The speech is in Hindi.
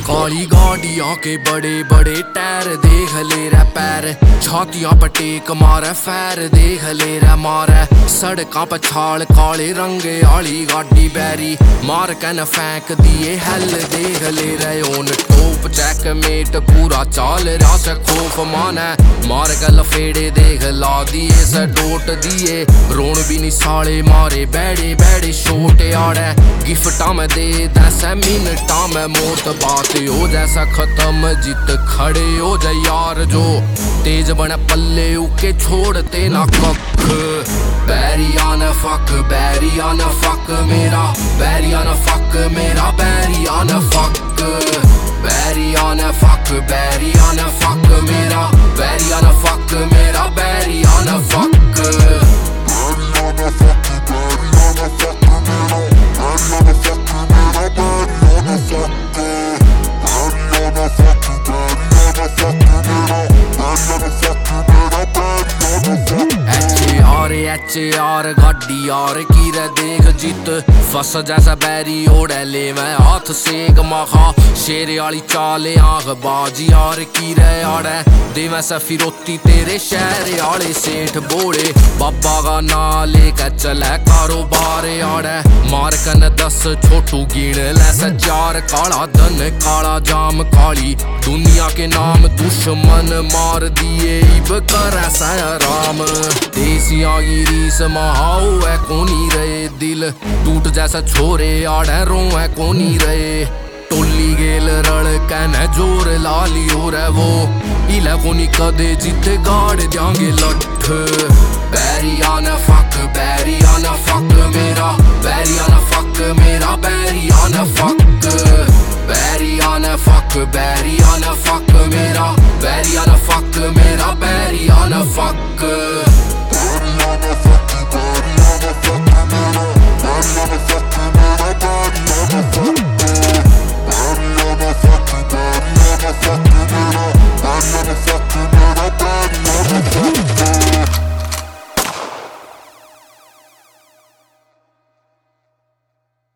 काली गाड़ियों के बड़े बड़े टायर देख ले रे पैर, छातियां पर टेक मारे फैर देख ले रे मारे। सड़कां पर छाल काले रंगे आली गाड़ी बैरी, मार कैन फेंक दिए हेल देख ले रे ओन टोप। चेकमेट पूरा चाल रहा से खौफ माने, मार के लफेड़े देख ला दिए से डोट दिए। रोन भी नहीं साले मारे बैठे बैठे छोटे आड़े, गिफ्टा में दे दस मिनटा में मौत बात हो जैसा खत्म जित खड़े हो जाए यार जो तेज बने पल्ले उके छोड़ते ना कख। बैरियान फक बैरियान फक मेरा, बैरियान फक मेरा, बैरियान फक। बैरियान फक बैरियान फक मेरा, बैरियान फक मेरा, बैरियान फक। यार गाड़ी यार की रे देख जित फस जैसा बैरी ओढ़े ले मैं हाथ सेक मखा। शेरे आली चाले आंख बाजी यार की रे आड़े दे वैसा फिरोती तेरे शहर आले सेठ बोड़े। बाबा का ना लेकर चले कारोबार आड़े, मार कन 10 छोटू गिन लैसा चार। काला धन काला जाम काली दुनिया के नाम, दुश्मन मार दिए इब कर ऐसा राम। देसिया रीस महाओ है कोनी रहे, दिल टूट जैसा छोरे आड़े रो है कोनी रहे। टोली गेल रल कहने जोर लाली हो रहे वो, इला कोनी कदे जिते गाड़ जाएंगे लठ। बैरियान फक बैरियान फक मेरा, बैरियान फक मेरा, बैरियान फक। बैरियान फक बैरियान फक मेरा, बैरियान फक मेरा, बैरियान फक।